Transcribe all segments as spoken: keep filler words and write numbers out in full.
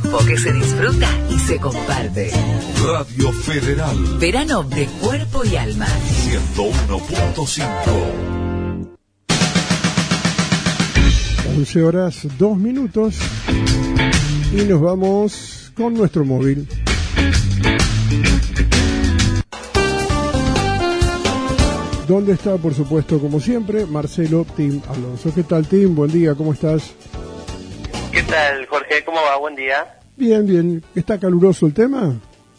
tiempo que se disfruta y se comparte. Radio Federal. Verano de cuerpo y alma. ciento uno punto cinco. once horas, dos minutos. Y nos vamos con nuestro móvil. ¿Dónde está, por supuesto, como siempre, Marcelo Tim Alonso? ¿Qué tal, Tim? Buen día, ¿cómo estás? ¿Qué tal, Jorge? ¿Cómo va? Buen día. Bien, bien. ¿Está caluroso el tema?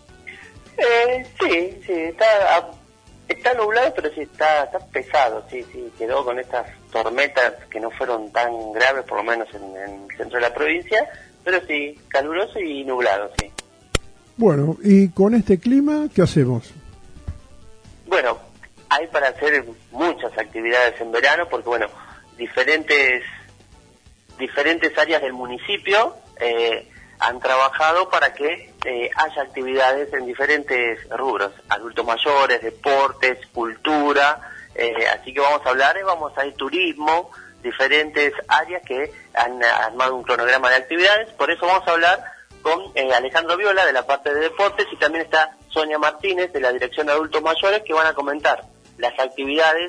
Eh, sí, sí, está, está nublado, pero sí está, está pesado, sí, sí. Quedó con estas tormentas que no fueron tan graves, por lo menos en, en el centro de la provincia, pero sí, caluroso y nublado, sí. Bueno, y con este clima, ¿qué hacemos? Bueno, hay para hacer muchas actividades en verano, porque bueno, diferentes diferentes áreas del municipio eh, han trabajado para que eh, haya actividades en diferentes rubros, adultos mayores, deportes, cultura, eh, así que vamos a hablar, vamos a ir turismo, diferentes áreas que han armado un cronograma de actividades. Por eso vamos a hablar con eh, Alejandro Viola de la parte de deportes, y también está Sonia Martínez de la Dirección de Adultos Mayores, que van a comentar las actividades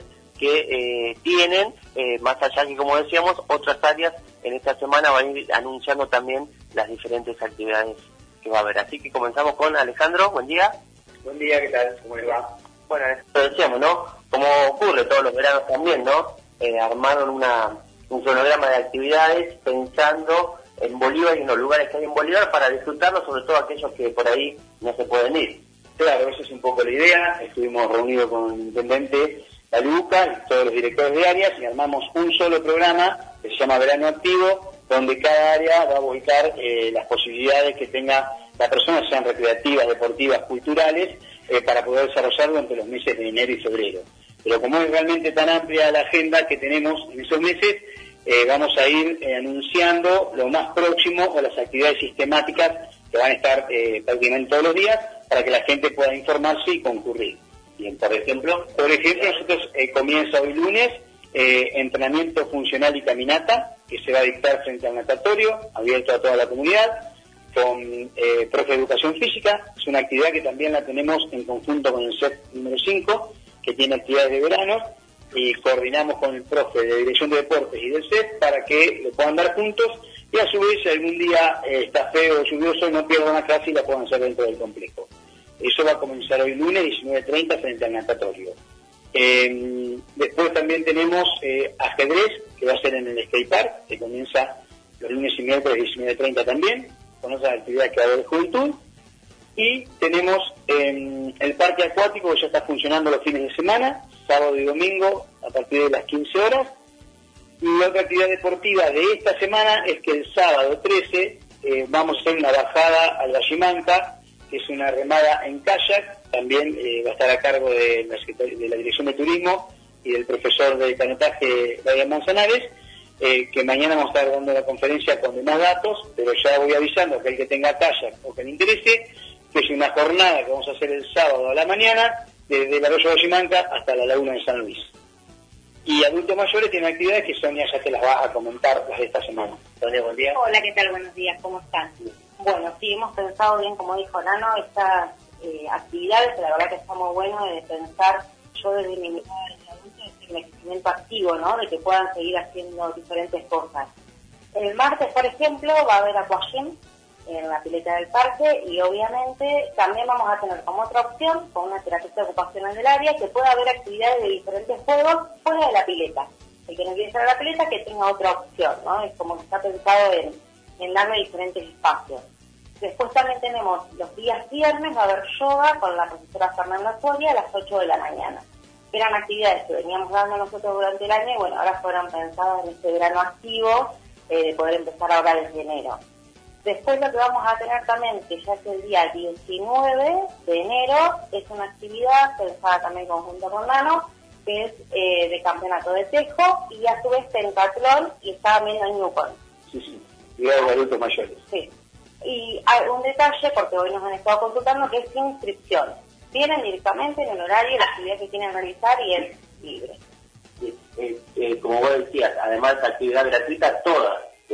que eh, tienen, eh, más allá que, como decíamos, otras áreas en esta semana van a ir anunciando también las diferentes actividades que va a haber. Así que comenzamos con Alejandro. Buen día. Buen día, ¿qué tal? ¿Cómo les va? Bueno, lo decíamos, ¿no? Como ocurre todos los veranos también, ¿no? Eh, armaron una, un cronograma de actividades pensando en Bolívar y en los lugares que hay en Bolívar para disfrutarlo, sobre todo aquellos que por ahí no se pueden ir. Claro, esa es un poco la idea. Estuvimos reunidos con el intendente La Luca y todos los directores de áreas y armamos un solo programa que se llama Verano Activo, donde cada área va a volcar eh, las posibilidades que tenga la persona, sean recreativas, deportivas, culturales, eh, para poder desarrollarlo entre los meses de enero y febrero. Pero como es realmente tan amplia la agenda que tenemos en esos meses, eh, vamos a ir eh, anunciando lo más próximo o las actividades sistemáticas que van a estar eh, prácticamente todos los días para que la gente pueda informarse y concurrir. Bien, por ejemplo, por ejemplo, nosotros eh, comienza hoy lunes eh, entrenamiento funcional y caminata, que se va a dictar frente al natatorio, abierto a toda la comunidad, con eh, profe de educación física. Es una actividad que también la tenemos en conjunto con el C E F número cinco, que tiene actividades de verano, y coordinamos con el profe de Dirección de Deportes y del C E F para que lo puedan dar juntos, y a su vez, si algún día eh, está feo o lluvioso, no pierdan la clase y la puedan hacer dentro del complejo. Eso va a comenzar hoy lunes, diecinueve treinta, frente al natatorio. Eh, después también tenemos eh, ajedrez, que va a ser en el skatepark, que comienza los lunes y miércoles, diecinueve treinta también, con otras actividades que va a haber de juventud. Y tenemos eh, el parque acuático, que ya está funcionando los fines de semana, sábado y domingo, a partir de las quince horas. Y otra actividad deportiva de esta semana es que el sábado trece eh, vamos a hacer una bajada al Vallimanca, que es una remada en kayak, también eh, va a estar a cargo de la, de la Dirección de Turismo y del profesor de canotaje Brian Manzanares, eh, que mañana vamos a estar dando la conferencia con demás datos, pero ya voy avisando que el que tenga kayak o que le interese, que es una jornada que vamos a hacer el sábado a la mañana, desde el Arroyo Vallimanca hasta la Laguna de San Luis. Y adultos mayores tienen actividades que Sonia ya te las va a comentar las de esta semana. Sonia, buen día. Hola, ¿qué tal? Buenos días, ¿cómo están? Bueno, sí, hemos pensado bien, como dijo Nano, estas eh, actividades, la verdad que está muy bueno de pensar, yo desde mi mirada de adulto, es el envejecimiento activo, ¿no? De que puedan seguir haciendo diferentes cosas. El martes, por ejemplo, va a haber aquagym en la pileta del parque, y obviamente también vamos a tener como otra opción, con una terapeuta ocupacional del área, que pueda haber actividades de diferentes juegos fuera de la pileta. El que no quiere estar a la pileta, que tenga otra opción, ¿no? Es como que está pensado en, en darle diferentes espacios. Después también tenemos los días viernes, va a haber yoga con la profesora Fernanda Soria a las ocho de la mañana. Eran actividades que veníamos dando nosotros durante el año, y bueno, ahora fueron pensadas en este verano activo, eh, de poder empezar ahora desde enero. Después lo que vamos a tener también, que ya es el día diecinueve de enero, es una actividad pensada también conjunto con Nano, que es eh, de campeonato de tejo, y a su vez pentatlón, y está también en Newcon. Sí, sí, actividades de adultos mayores. Sí. Y hay un detalle, porque hoy nos han estado consultando, que es inscripción. Vienen directamente en el horario, la actividad que quieren realizar, y es libre. Eh, eh, como vos decías, además de actividad gratuita, todas, de, de todas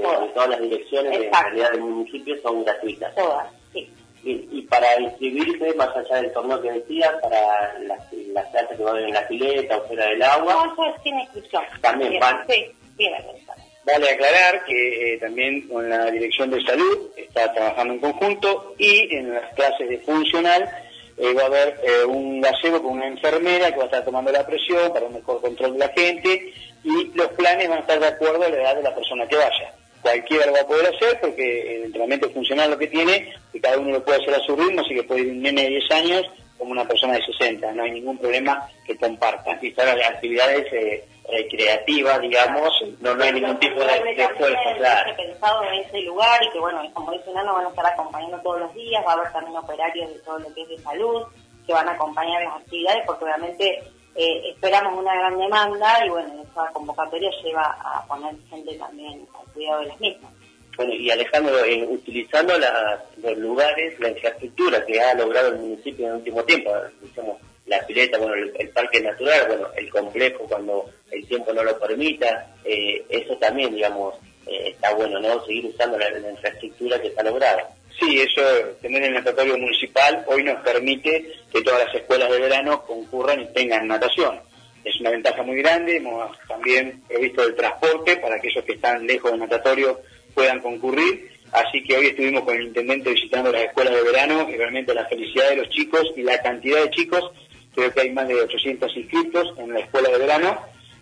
todas las direcciones de, en realidad del municipio son gratuitas. Todas, sí. Bien, y para inscribirse, más allá del torneo que decía, para las, las clases que van en la pileta o fuera del agua. No, eso es sin inscripción. También bien, van. Sí, bien, bien. Vale aclarar que eh, también con la Dirección de Salud está trabajando en conjunto y en las clases de funcional eh, va a haber eh, un gazebo con una enfermera que va a estar tomando la presión para un mejor control de la gente y los planes van a estar de acuerdo a la edad de la persona que vaya. Cualquiera lo va a poder hacer porque el entrenamiento funcional lo que tiene, que cada uno lo puede hacer a su ritmo, así que puede ir un nene de diez años como una persona de sesenta, no hay ningún problema que compartan. Y todas las actividades eh, recreativas, digamos, no, no hay ningún tipo de, de esfuerzo, claro. Pensado en ese lugar y que, bueno, como dice Nano, van a estar acompañando todos los días, va a haber también operarios de todo lo que es de salud, que van a acompañar las actividades, porque obviamente eh, esperamos una gran demanda y, bueno, esa convocatoria lleva a poner gente también al cuidado de las mismas. Bueno, y Alejandro, eh, utilizando la, los lugares, la infraestructura que ha logrado el municipio en el último tiempo, digamos, la pileta, bueno, el, el parque natural, bueno, el complejo cuando el tiempo no lo permita, eh, eso también, digamos, eh, está bueno, ¿no? Seguir usando la, la infraestructura que está lograda. Sí, eso, tener el natatorio municipal hoy nos permite que todas las escuelas de verano concurran y tengan natación. Es una ventaja muy grande, hemos también previsto el transporte para aquellos que están lejos del natatorio puedan concurrir, así que hoy estuvimos con el intendente visitando las escuelas de verano y realmente la felicidad de los chicos y la cantidad de chicos, creo que hay más de ochocientos inscritos en la escuela de verano,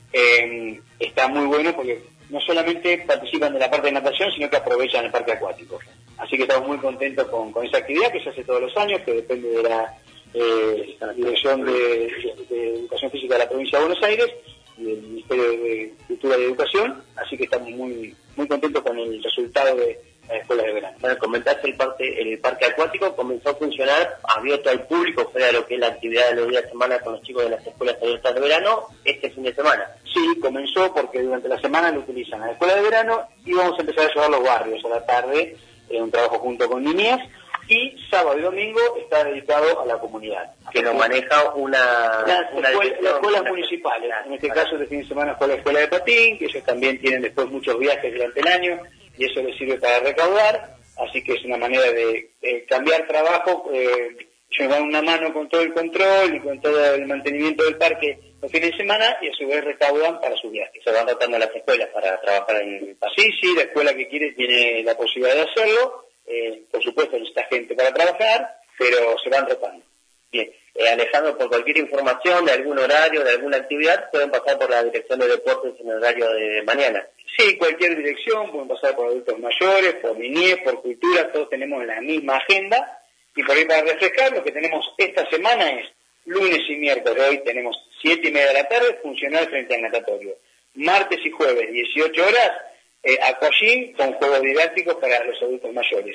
eh, está muy bueno porque no solamente participan de la parte de natación, sino que aprovechan el parque acuático. Así que estamos muy contentos con, con esa actividad que se hace todos los años, que depende de la, eh, la Dirección de, de, de Educación Física de la Provincia de Buenos Aires y del Ministerio de Cultura y Educación, así que estamos muy muy contentos con el resultado de la escuela de verano. Bueno, comentaste el parque, el parque acuático comenzó a funcionar abierto al público, fuera de lo que es la actividad de los días de semana con los chicos de las escuelas abiertas de verano, este fin de semana. Sí, comenzó porque durante la semana lo utilizan en la escuela de verano y vamos a empezar a llevar los barrios a la tarde, eh, un trabajo junto con niñez, y sábado y domingo está dedicado a la comunidad. Que lo maneja una... Las, una escuela, las escuelas una, municipales, una, en este para, caso de fin de semana fue la escuela de patín, que ellos también tienen después muchos viajes durante el año y eso les sirve para recaudar, así que es una manera de, de cambiar trabajo, eh, llevar una mano con todo el control y con todo el mantenimiento del parque los fines de semana y a su vez recaudan para sus viajes. Se van rotando las escuelas para trabajar en el pasillo. Sí, sí, la escuela que quiere tiene la posibilidad de hacerlo, eh, por supuesto necesita gente para trabajar, pero se van rotando. Bien, eh, Alejandro, por cualquier información de algún horario, de alguna actividad, pueden pasar por la Dirección de Deportes en el horario de mañana. Sí, cualquier dirección, pueden pasar por adultos mayores, por niñez, por cultura, todos tenemos la misma agenda. Y por ahí para refrescar, lo que tenemos esta semana es lunes y miércoles, hoy tenemos siete y media de la tarde, funcional frente al natatorio. Martes y jueves, dieciocho horas, eh, aquagym con juegos didácticos para los adultos mayores.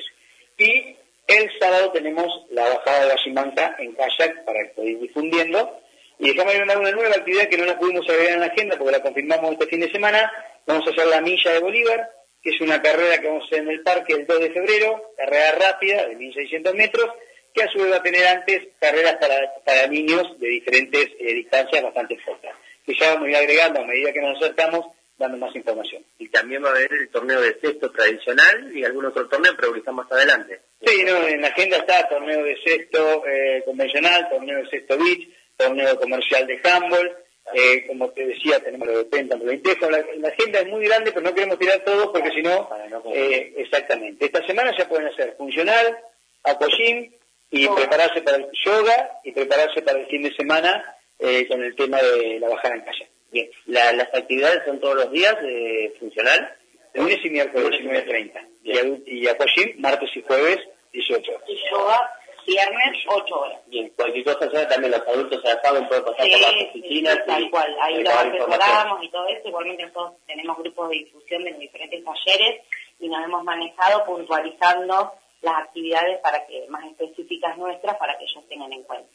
Y el sábado tenemos la bajada de Bachimanca en kayak para ir difundiendo. Y dejamos de una nueva actividad que no la pudimos agregar en la agenda porque la confirmamos este fin de semana. Vamos a hacer la Milla de Bolívar, que es una carrera que vamos a hacer en el parque el dos de febrero, carrera rápida de mil seiscientos metros, que a su vez va a tener antes carreras para, para niños de diferentes eh, distancias bastante cortas, que ya vamos a ir agregando a medida que nos acercamos, dando más información. Y también va a haber el torneo de cesto tradicional y algún otro torneo, pero quizás más adelante. Sí, no, en la agenda está torneo de cesto eh, convencional, torneo de cesto beach, torneo comercial de handball, eh, como te decía, tenemos lo de péntaculo, lo de Intejo. La, la agenda es muy grande, pero no queremos tirar todo porque si no, eh, exactamente. Esta semana ya pueden hacer funcional, aquagym y oh. prepararse para el yoga y prepararse para el fin de semana eh, con el tema de la bajada en kayak. Bien, la, las actividades son todos los días de funcional. Lunes y miércoles diecinueve treinta. Y, y aquagym martes y jueves dieciocho horas. Y yoga viernes ocho horas. Bien, cualquier cosa sea también los adultos se la saben, pueden pasar sí, por las oficinas. Sí, tal cual, ahí lo asesoramos y todo eso. Igualmente nosotros tenemos grupos de difusión de los diferentes talleres y nos hemos manejado puntualizando las actividades para que más específicas nuestras para que ellos tengan en cuenta.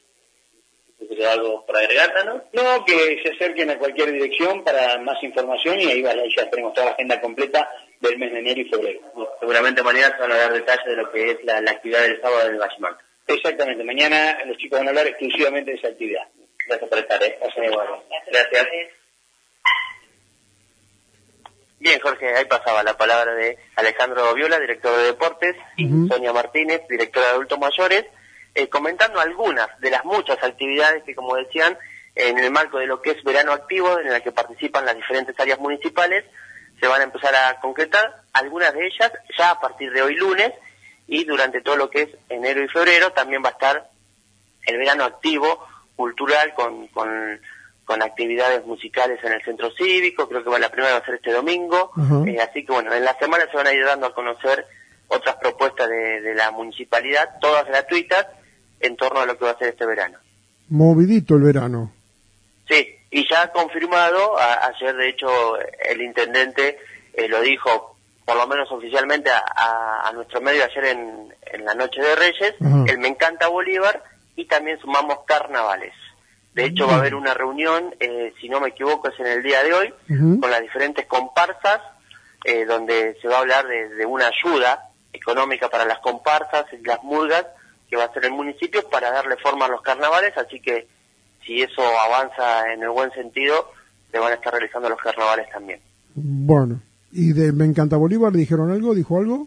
¿Tiene algo para agregar, no? No, que se acerquen a cualquier dirección para más información y ahí vale, ya tenemos toda la agenda completa del mes de enero y febrero. Bueno, seguramente mañana se van a dar detalles de lo que es la, la actividad del sábado del Bachimanca. Exactamente, mañana los chicos van a hablar exclusivamente de esa actividad. Gracias por estar, ¿eh? Gracias. Gracias. Gracias. Bien, Jorge, ahí pasaba la palabra de Alejandro Viola, director de Deportes, y uh-huh. Sonia Martínez, directora de Adultos Mayores, eh, comentando algunas de las muchas actividades que, como decían, en el marco de lo que es Verano Activo, en la que participan las diferentes áreas municipales, se van a empezar a concretar, algunas de ellas ya a partir de hoy lunes, y durante todo lo que es enero y febrero también va a estar el Verano Activo cultural con... con con actividades musicales en el centro cívico, creo que la primera va a ser este domingo, uh-huh. eh, así que bueno, en la semana se van a ir dando a conocer otras propuestas de, de la municipalidad, todas gratuitas, en torno a lo que va a ser este verano. Movidito el verano. Sí, y ya confirmado, a, ayer de hecho el intendente eh, lo dijo, por lo menos oficialmente a, a, a nuestro medio ayer en, en la Noche de Reyes, uh-huh. el Me Encanta Bolívar, y también sumamos carnavales. De hecho, va a haber una reunión, eh, si no me equivoco, es en el día de hoy, uh-huh. con las diferentes comparsas, eh, donde se va a hablar de, de una ayuda económica para las comparsas y las murgas que va a hacer el municipio para darle forma a los carnavales, así que si eso avanza en el buen sentido, se van a estar realizando los carnavales también. Bueno, ¿y de Me Encanta Bolívar dijeron algo? ¿Dijo algo?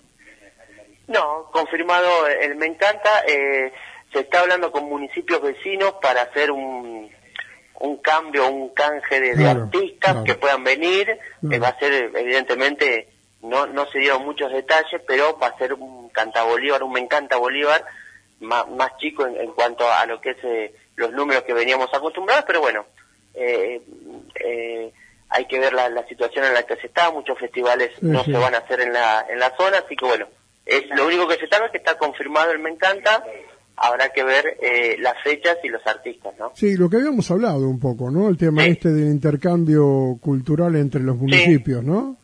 No, confirmado el Me Encanta, eh... se está hablando con municipios vecinos para hacer un un cambio, un canje de, claro, de artistas claro. que puedan venir. Claro. Eh, va a ser, evidentemente, no no se dieron muchos detalles, pero va a ser un Canta Bolívar, un Me Encanta Bolívar, más, más chico en, en cuanto a lo que es eh, los números que veníamos acostumbrados, pero bueno, eh, eh, hay que ver la, la situación en la que se está. Muchos festivales sí, no sí. se van a hacer en la en la zona, así que bueno, es lo único que se sabe es que está confirmado el Me Encanta. Habrá que ver eh, las fechas y los artistas, ¿no? Sí, lo que habíamos hablado un poco, ¿no? El tema sí. este del intercambio cultural entre los municipios, sí. ¿no?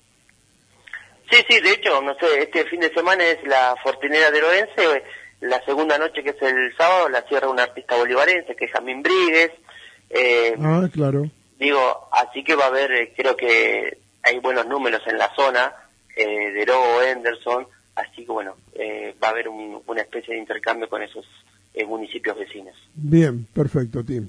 Sí, sí, de hecho, no sé, este fin de semana es la Fortinera de Orense, la segunda noche que es el sábado la cierra un artista bolivarense, que es Jamín Bríguez. Eh, ah, claro. Digo, así que va a haber, eh, creo que hay buenos números en la zona, eh, de Robo, Henderson. Así que bueno, eh, va a haber un, una especie de intercambio con esos eh, municipios vecinos. Bien, perfecto, Tim.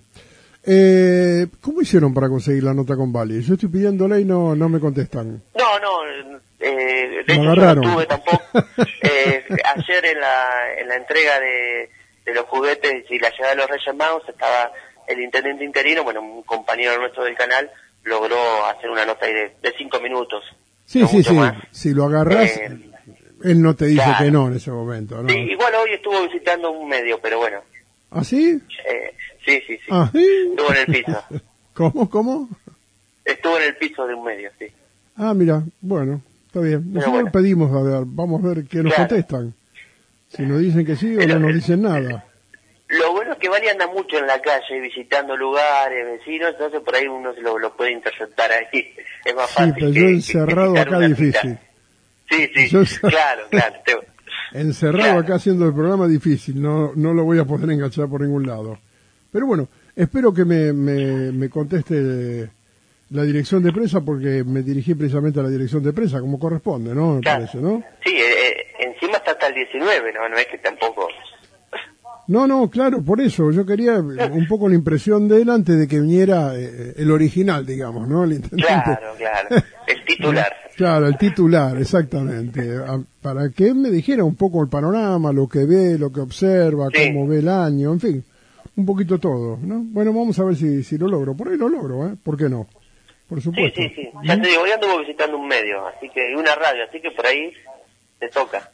Eh, ¿Cómo hicieron para conseguir la nota con Vali? Yo estoy pidiéndola y no no me contestan. No, no, eh, de me hecho agarraron. yo no tuve tampoco. eh, ayer en la en la entrega de, de los juguetes y la llegada de los Reyes Magos estaba el intendente interino, bueno, un compañero nuestro del canal, logró hacer una nota ahí de, de cinco minutos. Sí, no sí, sí, más. si lo agarras... Eh, él no te dice claro. que no en ese momento, ¿no? Sí, igual hoy estuvo visitando un medio, pero bueno. ¿Ah, sí? Eh, sí, sí, sí. ¿Ah, sí? Estuvo en el piso. ¿Cómo, cómo? Estuvo en el piso de un medio, sí. Ah, mira, bueno, está bien. Nosotros bueno. pedimos, a ver, vamos a ver qué nos claro. contestan. Si nos dicen que sí o pero, no nos dicen nada. Lo bueno es que Vali anda mucho en la calle, visitando lugares, vecinos, entonces por ahí uno se lo, lo puede interceptar ahí. Es más fácil. Sí, pero que, yo encerrado que acá difícil. Cita. Sí, sí, yo, claro, claro. Te... Encerrado claro. acá haciendo el programa difícil, no no lo voy a poder enganchar por ningún lado. Pero bueno, espero que me, me, me conteste la dirección de prensa, porque me dirigí precisamente a la dirección de prensa, como corresponde, ¿no? Me claro. parece, ¿no? Sí, eh, encima está hasta el diecinueve, ¿no? No es que tampoco... No, no, claro, por eso. Yo quería un poco la impresión de él antes de que viniera eh, el original, digamos, ¿no? El intendente. Claro, claro. El titular. Claro, el titular, exactamente. Para que él me dijera un poco el panorama, lo que ve, lo que observa, sí. cómo ve el año, en fin, un poquito todo, ¿no? Bueno, vamos a ver si, si lo logro. Por ahí lo logro, ¿eh? ¿Por qué no? Por supuesto. Sí, sí, sí. Ya te digo, hoy anduvo visitando un medio, así que, y una radio, así que por ahí te toca.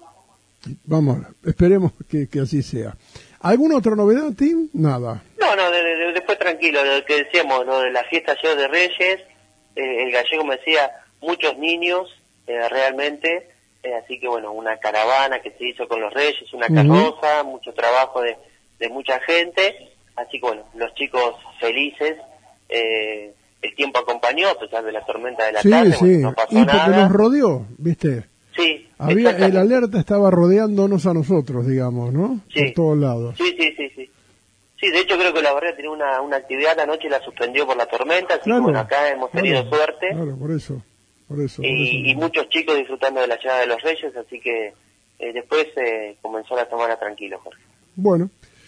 Vamos, esperemos que, que así sea. ¿Alguna otra novedad, Tim? Nada. No, no, de, de, después tranquilo, lo que decíamos, lo de la fiesta ayer de Reyes, eh, el gallego me decía, muchos niños, eh, realmente, eh, así que bueno, una caravana que se hizo con los Reyes, una carroza, uh-huh. mucho trabajo de, de mucha gente, así que bueno, los chicos felices, eh, el tiempo acompañó, a pesar de la tormenta de la sí, tarde, sí. Bueno, no pasó y porque nada. nos rodeó, ¿viste? Sí, había el alerta estaba rodeándonos a nosotros, digamos, ¿no? Sí. Por todos lados. Sí, sí, sí, sí. Sí, de hecho creo que la barrera tenía una, una actividad anoche y la suspendió por la tormenta, así claro, que bueno, acá hemos tenido claro, suerte. Claro, por eso, por eso. Y, por eso. y muchos chicos disfrutando de la llegada de los Reyes, así que eh, después eh, comenzó la semana tranquilo, Jorge. Bueno,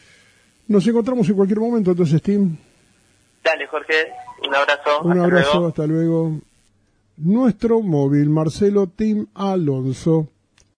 nos encontramos en cualquier momento, entonces, Tim. Dale, Jorge, un abrazo. Un hasta abrazo, luego. hasta luego. nuestro móvil, Marcelo Tim Alonso.